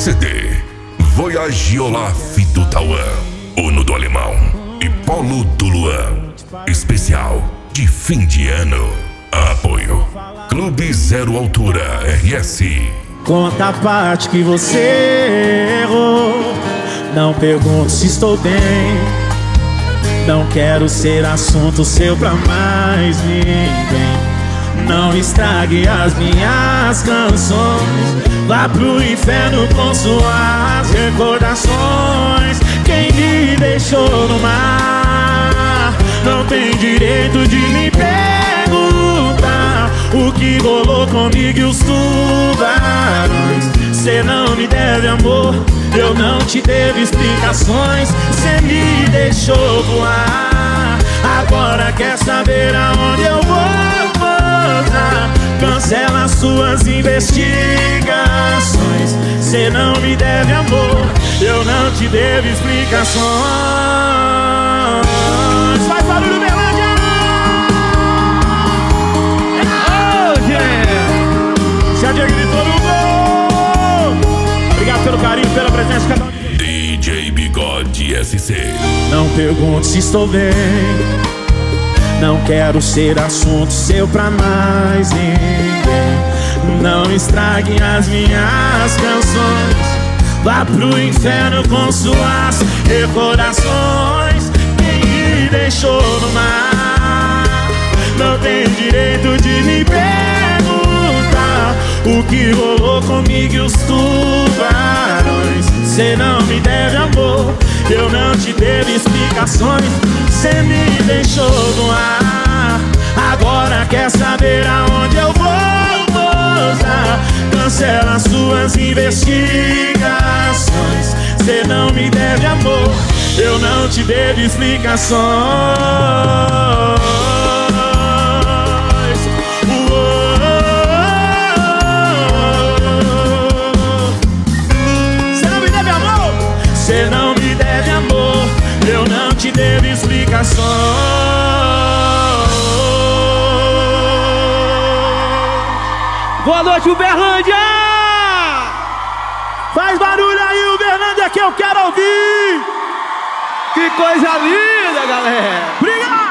CD Voyage Olaf do Tauã, Uno do Alemão e Polo do Luan. Especial de fim de ano. Apoio Clube Zero Altura RS. Conta a parte que você errou. Não pergunto se estou bem. Não quero ser assunto seu pra mais ninguém. Não estrague as minhas canções. Vá pro inferno com suas recordações. Quem me deixou no mar não tem direito de me perguntar o que rolou comigo e os tubarões. Cê não me deve amor, eu não te devo explicações. Cê me deixou voar, agora quer saber aonde eu vou pousar. Cancela suas investigações. Cê não me deve amor, eu não te devo explicações. Faz barulho, Berlândia! Oh, yeah! Se a Diego gritou no gol! Obrigado pelo carinho, pela presença de cada um. DJ Bigode SC. Não pergunto se estou bem. Não quero ser assunto seu pra mais ninguém. Não estrague as minhas canções. Vá pro inferno com suas recordações. Quem me deixou no mar não tem direito de me perguntar o que rolou comigo e os tubarões. Cê não me deve amor, eu não te devo explicações. Cê me deixou no ar, agora quer saber aonde eu vou pousar. Cancela suas investigações. Cê não me deve amor, eu não te devo explicações. Cê não me deve amor, eu não te devo explicações. Boa noite, Uberlândia! Faz barulho aí, Uberlândia, que eu quero ouvir! Que coisa linda, galera! Obrigado!